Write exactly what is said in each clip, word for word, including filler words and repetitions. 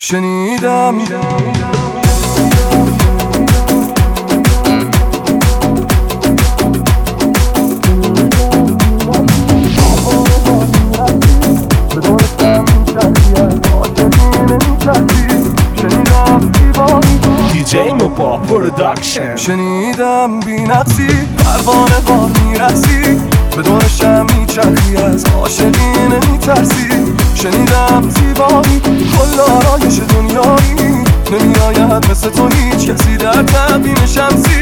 شنیدم دیجی موپا پروداکشن. شنیدم بی نقصی پروانه بار میرسی، به دور شم میچرخی از عاشقی نمیترسی. شنیدم زیبایی کل آرایش دنیایی، نمیآید مثل تو هیچ کسی در تبدیل شمسی.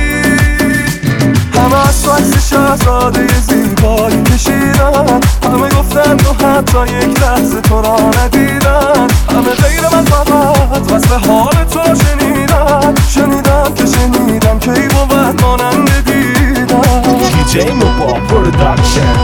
همه از تو عکس شهزاده زیبایی کشیدن، همه گفتن تو حتی یک لحظه تو را ندیدن. همه غیر من فقط وصف حال تو شنیدن. شنیدم که شنیدم که ای بود مانند دیدن. دیجی موپا پروداکشن.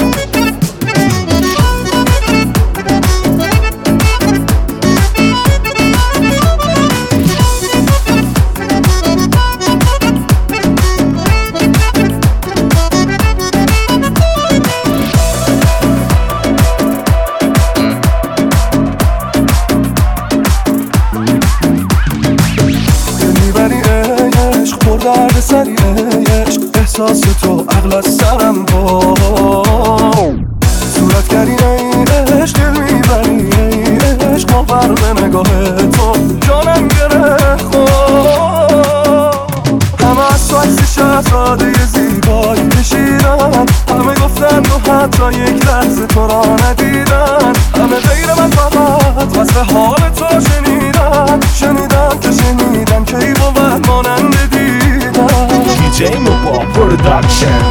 درد سری عشق احساس تو عقل از سرم با صورت کردی ای عشق دل میبری ای عشق باور به نگاه تو جانم گرفت خود. همه از تو عکس شهزاده زیبایی کشیدن، همه گفتن تو حتی یک لحظه تو را ندیدن. همه غیر من فقط وصف حال تو شنیدن. شنیدم که شنیدم که ای بود مانند دیدن. دیجی موپا پروداکشن.